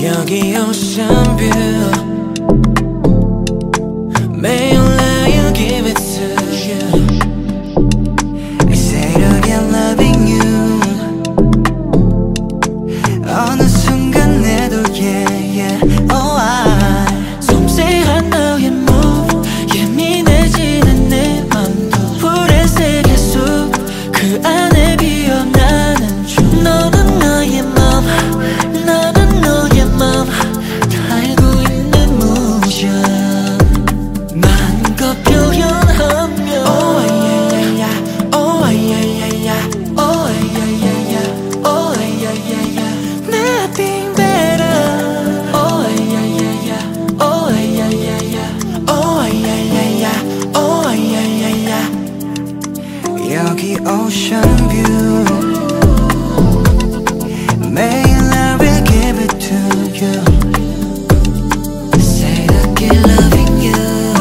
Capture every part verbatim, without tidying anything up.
여기 ocean view. May I let you give it to you. I say it again, loving you. 어느 순간 내도 yeah yeah oh I 섬세한 너의 move 예민해지는 내 맘도 불의 세계 속 그 안에 피어나는 중 너는 너의 맘 나는 너의 맘 다 알고 있는 모션 마음껏 표현하며 Oh yeah yeah yeah Oh yeah yeah yeah Oh yeah yeah yeah Oh yeah yeah yeah Nothing better Oh yeah yeah yeah Oh yeah yeah yeah Oh yeah yeah yeah Oh yeah yeah yeah 여기 ocean view 매일 I will give it to you Say it again loving you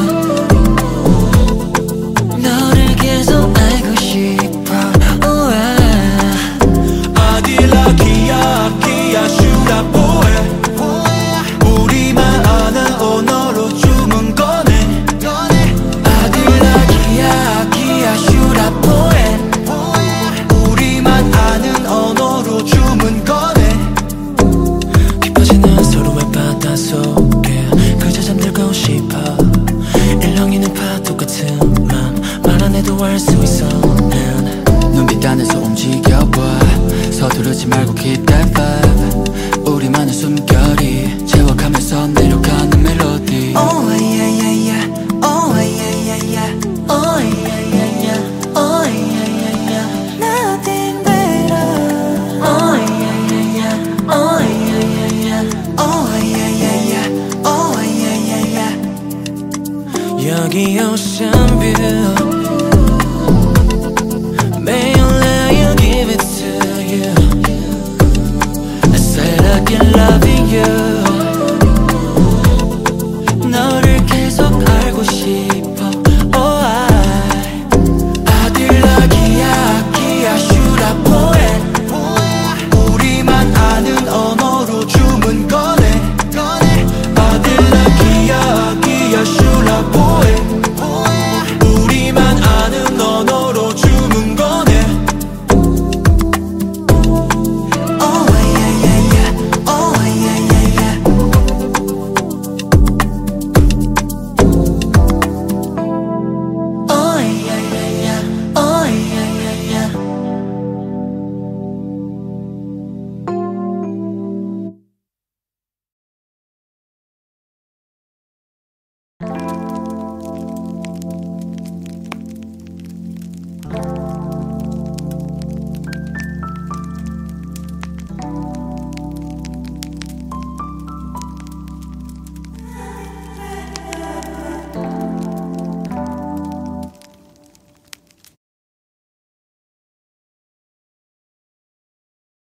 너를 계속 알고 싶어 oh, I 어디라 기야 기야 슈라 보해 우리만 아는 언어로 주문 꺼내 어디라 기야 기야 슈라 포엔 우리만 아는 언어로 주문 꺼내 깊어지는 서로의 바다 속에 그저 잠들고 싶어 일렁이는 파도 같은 맘 말 안 해도 알 수 있어 난 눈빛 안에서 움직여봐 서두르지 말고 keep that vibe 우리만의 숨결이 재워가면서 내려가는 멜로디 Oh yeah yeah yeah Oh yeah yeah yeah Oh yeah yeah yeah Oh yeah yeah yeah Nothing better Oh yeah yeah yeah Oh yeah yeah yeah Oh yeah yeah yeah Oh yeah yeah yeah 여기 ocean view